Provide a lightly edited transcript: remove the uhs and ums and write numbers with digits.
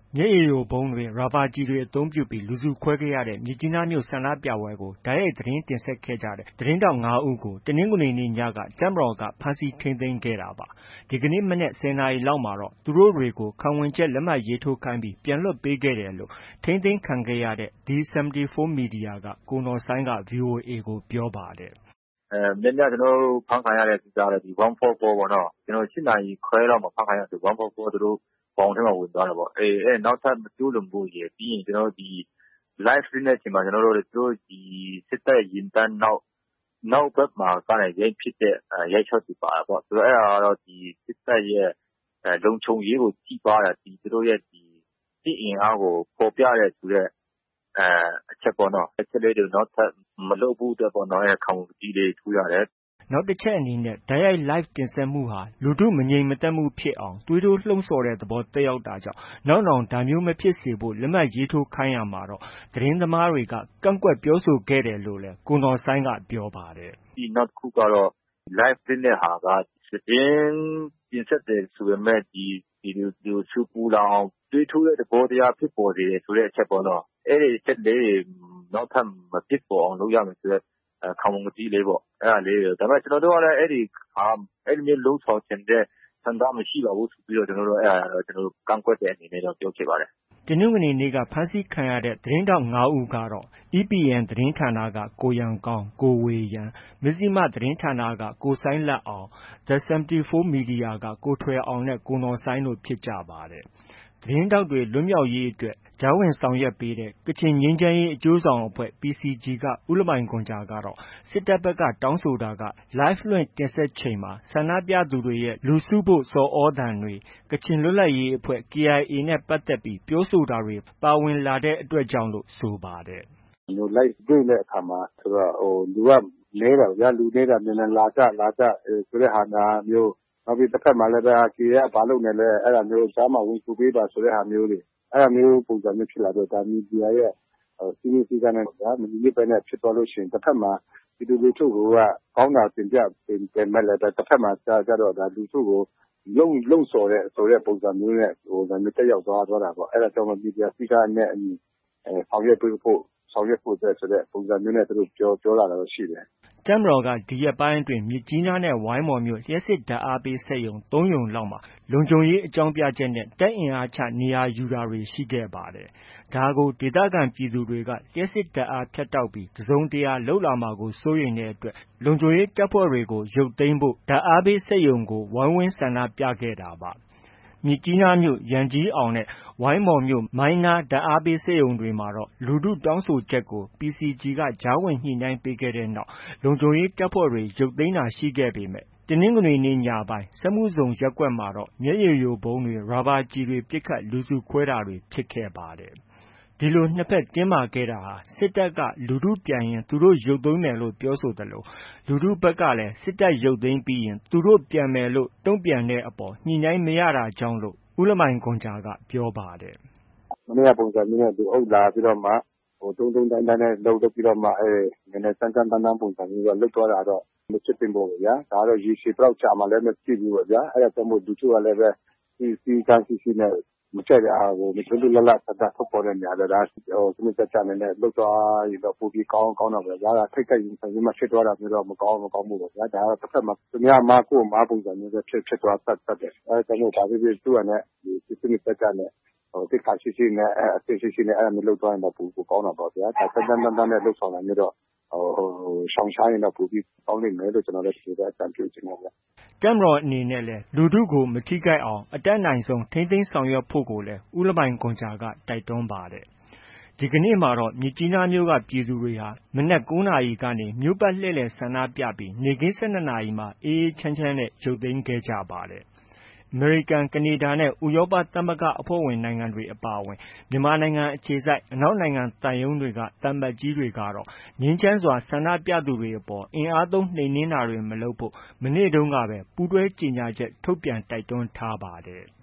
မျက်ရည်ယိုဗုံးတွေ၊ ရာဘာကျည်တွေ အသုံးပြုပြီး လူစုခွဲခဲ့ရတဲ့ မြစ်ကြီးနားမြို့ ဆန္ဒပြပွဲကို တိုက်ရိုက်သတင်းတင်ဆက်ခဲ့ကြတဲ့ သတင်းထောက် ၅ ဦးကို တနင်္ဂနွေနေ့ညက တပ်မတော်က ဖမ်းဆီးထိန်းသိမ်းခဲ့တာပါ။ ဒီကနေ့မနက် ၁၀ နာရီလောက်မှာတော့ သူတို့တွေကို ခံဝန်ချက်လက်မှတ်ရေးထိုးခိုင်းပြီး ပြန်လွှတ်ပေးခဲ့တယ်လို့ ထိန်းသိမ်းခံခဲ့ရတဲ့ The74 Media က ကိုနော်ဆိုင်းက VOA ကို ပြောပါတယ်။ “မနေ့ည ကျနော်တို့ ဖမ်းခံရတဲ့ကိစ္စကတော့ 144 ပေါ့နော်။ ၈ နာရီခွဲလောက်မှာ ဖမ်းခံရတယ်။ 144 သူတို့ ဘောင်ထဲမှာ ဝင်သွားတာပေါ့။ နောက်ထပ် မကျူးလွန်ဖို့ရယ်။ ပြီးရင် Live လွှင့်တဲ့အချိန်မှာ သူတို့ စစ်တပ်ယာဉ်တန်းနောက်ဘက်မှာကနေ ရိုက်ဖြစ်တဲ့ ရိုက်ရှော့တွေ ပါတာပေါ့။ အဲဒါကတော့ စစ်တပ်ရဲ့ လုံခြုံရေးကို ထိပါးတာ။ သူတို့ရဲ့ စစ်အင်အားကို ဖော်ပြတယ်ဆိုတဲ့ အချက်ပေါ့နော်။ အချက်လေးတွေ နောက်ထပ် မလုပ်ဖို့အတွက် ခံဝန်ကတိလေးတွေ ထိုးရတယ်။ ” နောက်တစ်ချက်အနေနဲ့ တိုက်ရိုက် Live တင်ဆက်မှုဟာ လူထုမငြိမ်မသက်မှုဖြစ်အောင် သွေးထိုးလှုံ့ဆော်တဲ့သဘော သက်ရောက်တာကြောင့် နောက်နောင် ဒါမျိုးမဖြစ်စေဖို့ လက်မှတ်ရေးထိုးခိုင်းရာမှာတော့ သတင်းသမားတွေက ကန့်ကွက်ပြောဆိုခဲ့တယ်လို့လည်း ကိုနော်ဆိုင်းက ပြောပါတယ်။ “နောက်တစ်ခုကတော့ Live လွှင့်တဲ့ဟာက သတင်းတင်ဆက်တယ်ဆိုပေမဲ့ လူဆူပူလာအောင် သွေးထိုးတဲ့ သဘောတရားဖြစ်ပေါ်စေတယ်ဆိုတဲ့ အချက်ပေါ့နော်။ အဲဒီအချက်လေးတွေ နောက်ထပ် မဖြစ်ပေါ်အောင် လုပ်ရမယ်ဆိုတဲ့ ခံဝန်ကတိလေးပေါ့။ ဒါပေမဲ့ ကျနော်တို့ကလည်း အဲဒီမျိုး လုပ်ဆောင်ချင်တဲ့ ဆန္ဒမရှိပါဘူးဆိုပြီးတော့ ကန့်ကွက်တဲ့အနေနဲ့ ပြောခဲ့ပါတယ်။ ” တနင်္ဂနွေနေ့က ဖမ်းဆီးခံရတဲ့ သတင်းထောက် ၅ ဦးကတော့ EPN သတင်းဌာနက ကိုရန်ကောင်း၊ ကိုဝေယံ၊ မဇ္ဈိမသတင်းဌာနက ကိုစိုင်းလတ်အောင်၊ The74 Media က ကိုထွယ်အောင်နဲ့ ကိုနော်ဆိုင်းတို့ ဖြစ်ကြပါတယ်။ သတင်းထောက်တွေ လွတ်မြောက်ရေးအတွက် ကြားဝင်ဆောင်ရွက်ပေးတဲ့ ကချင်ငြိမ်းချမ်းရေးအကျိုးဆောင်အဖွဲ့ PCG က ဦးလမိုင်ဂွမ်ဂျာကတော့ စစ်တပ်ဘက်က တောင်းဆိုတာက Live လွှင့်တင်ဆက်ချိန်မှာ ဆန္ဒပြသူတွေရဲ့ လူစုဖို့ ဆော်သြသံတွေ၊ ကချင်လွတ်လပ်ရေးအဖွဲ့ KIA နဲ့ ပတ်သက်ပြီး ပြောဆိုတာတွေ ပါဝင်လာတဲ့အတွက်ကြောင့်လို့ ဆိုပါတယ်။ “Live လွှင့်တဲ့အခါမှာ လူက နည်းတာပေါ့ဗျာ။ လူနည်းတာ မြန်မြန်လာကြဆိုတဲ့ဟာမျိုး။ နောက်ပြီး တဘက်မှာလည်း KIA က ဘာလုပ်နေလဲ။ အဲဒါမျိုး ကြားမှာ ဝင်ကူပေးပါဆိုတဲ့ဟာမျိုးတွေ။ အဲဒါမျိုးပုံစံမျိုးဖြစ်လာတော့ မီဒီယာရဲ့ စည်းမျဉ်းစည်းကမ်းနဲ့ မညီညွှတ်ဘဲဖြစ်သွားလို့ရှိရင် တဘက်မှာ ပြည်သူလူထုကို ကောင်းတာတင်ပြပေမဲ့လည်း တဘက်မှာကျတော့ လူထုကို လှုံ့ဆော်တဲ့ပုံစံမျိုးနဲ့ သက်ရောက်သွားတာပေါ့။ အဲဒါကြောင့် မီဒီယာစည်းကမ်းနဲ့အညီ ဆောင်ရွက်ဖို့ဆိုတဲ့ ပုံစံမျိုးနဲ့ သူတို့ ပြောလာတာတော့ ရှိတယ်။ ” တပ်မတော်က ဒီရက်ပိုင်းအတွင်း မြစ်ကြီးနားနဲ့ ဝိုင်းမော်မြို့ လျှပ်စစ်ဓါတ်အားပေးစက်ရုံ ၃ ရုံလောက်မှာ လုံခြုံရေးအကြောင်းပြချက်နဲ့ တပ်အင်အားချ နေရာယူတာတွေ ရှိခဲ့ပါတယ်။ ဒါကို ဒေသခံပြည်သူတွေက လျှပ်စစ်ဓါတ်အားဖြတ်တောက်ပြီး တစ်စုံတစ်ရာလုပ်လာမှာကို စိုးရိမ်တဲ့အတွက် လုံခြုံရေးတပ်ဖွဲ့တွေကို ရုတ်သိမ်းဖို့ ဓါတ်အားပေးစက်ရုံကို ဝိုင်းဝန်းဆန္ဒပြခဲ့တာပါ။ မြစ်ကြီးနားမြို့ ရန်ကြီးအောင်နဲ့ ဝိုင်းမော်မြို့ မိုင်းနားဓါတ်အားပေးစက်ရုံတွေမှာတော့ လူထုတောင်းဆိုချက်ကို PCG က ကြားဝင်ညှိနှိုင်းပေးခဲ့တဲ့နောက် လုံခြုံရေးတပ်ဖွဲ့တွေ ရုတ်သိမ်းတာရှိခဲ့ပေမဲ့ တနင်္ဂနွေနေ့ညပိုင်း စက်မှုဇုန်ရပ်ကွက်မှာတော့ မျက်ရည်ယိုဗုံးတွေ၊ ရာဘာကျည်တွေ ပစ်ခတ် လူစုခွဲတာတွေ ဖြစ်ခဲ့ပါတယ်။ ဒီလို နှစ်ဘက်တင်းမာခဲ့တာဟာ စစ်တပ်က လူထုပြန်ရင် သူတို့ ရုတ်သိမ်းမယ်လို့ ပြောဆိုသလို လူထုဘက်ကလည်း စစ်တပ်ရုတ်သိမ်းပြီးရင် သူတို့ပြန်မယ်လို့ တုံ့ပြန်တဲ့အပေါ် ညှိနှိုင်းမရတာကြောင့်လို့ ဦးလမိုင်ဂွမ်ဂျာက ပြောပါတယ်။ “မနေ့က ပုံစံမျိုးနဲ့ လူအုပ်လာပြီးတော့မှ ဒိုင်းဒိုင်းနဲ့ လုပ်ပြီးတော့မှ ကြမ်းကြမ်းတမ်းတမ်းပုံစံမျိုးလုပ်သွားတာတော့ မဖြစ်သင့်ဘူးပေါ့ဗျာ။ ဒါကတော့ ရေရှည်ဘယ်လောက်ကြာမှာလည်း မသိဘူးပေါ့ဗျာ။ အဲဒါကြောင့်မို့ လူထုကလည်း စည်းကမ်းရှိရှိနဲ့ မကြိုက်တဲ့ဟာကို လွတ်လွတ်လပ်လပ် ဆန္ဒထုတ်ဖော်တဲ့နေရာတွေ စနစ်တကျလုပ်သွားရင်တော့ ပိုပြီးကောင်းတာပေါ့ဗျာ။ ထိပ်တိုက်ရင်ဆိုင်ပြီးမှ ဖြစ်သွားတာမျိုးတော့ မကောင်းဘူးပေါ့ဗျာ။ ဒါက တဘက်မှာ သူများအမား ကိုယ့်အမားပုံစံမျိုးဖြစ်သွားတတ်တယ်။ အဲဒါကြောင့် ဘာပဲဖြစ်ဖြစ် သူ့ဟာနဲ့ စနစ်တကျနဲ့ သိက္ခာရှိရှိနဲ့ အဆင့်ရှိရှိနဲ့ လုပ်သွားရင်တော့ ပိုကောင်းတာပေါ့ဗျာ။ ကြမ်းကြမ်းတမ်းတမ်းနဲ့ လုပ်ဆောင်တာမျိုးတော့ ရှောင်ရှားရင်တော့ ပိုပြီးကောင်းလိမ့်မယ်လို့ ကျနော်တော့ ဒီလိုပဲ အကြံပြုချင်တယ်ဗျ။ ” တပ်မတော်အနေနဲ့လည်း လူထုကို မထိခိုက်အောင် အတတ်နိုင်ဆုံး ထိန်းသိမ်းဆောင်ရွက်ဖို့ကိုလည်း ဦးလမိုင်ဂွမ်ဂျာက တိုက်တွန်းပါတယ်။ ဒီကနေ့မှာတော့ မြစ်ကြီးနားမြို့က ပြည်သူတွေဟာ မနက် ၉ နာရီကနေ မြို့ပတ်လှည့်လည်ဆန္ဒပြပြီး နေ့ခင်း ၁၂ နာရီမှာ အေးအေးချမ်းချမ်းနဲ့ ရုတ်သိမ်းခဲ့ကြပါတယ်။ အမေရိကန်၊ ကနေဒါနဲ့ ဥရောပသမဂ္ဂအဖွဲ့ဝင်နိုင်ငံတွေ အပါအဝင် မြန်မာနိုင်ငံအခြေစိုက် အနောက်နိုင်ငံသံရုံးတွေက သံအမတ်ကြီးတွေကတော့ ငြိမ်းချမ်းစွာ ဆန္ဒပြသူတွေအပေါ် အင်အားသုံးနှိမ်နင်းတာတွေ မလုပ်ဖို့ မနေ့တုန်းကပဲ ပူးတွဲကြေညာချက်ထုတ်ပြန် တိုက်တွန်းထားပါတယ်။